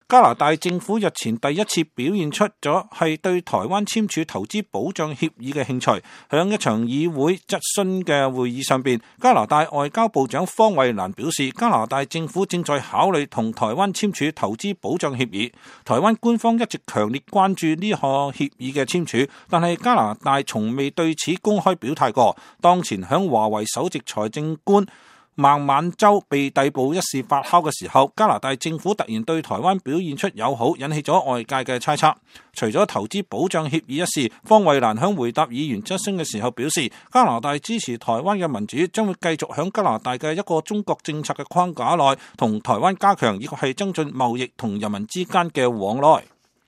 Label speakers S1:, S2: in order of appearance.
S1: 加拿大政府日前第一次表現出咗係對台灣簽署投資保障協議嘅興趣。響一場議會質詢嘅會議上邊，加拿大外交部長方慧蘭表示，加拿大政府正在考慮同台灣簽署投資保障協議。台灣官方一直強烈關注呢項協議嘅簽署，但係加拿大從未對此公開表態過。當前響華為首席財政官孟晚舟被逮捕一事發酵嘅時候，加拿大政府突然對台灣表現出友好，引起咗外界嘅猜測。除咗投資保障協議一事，方慧蘭響回答議員質詢嘅時候表示，加拿大支持台灣嘅民主，將會繼續響加拿大嘅一個中國政策嘅框架內同台灣加強，以及係增進貿易同人民之間嘅往來。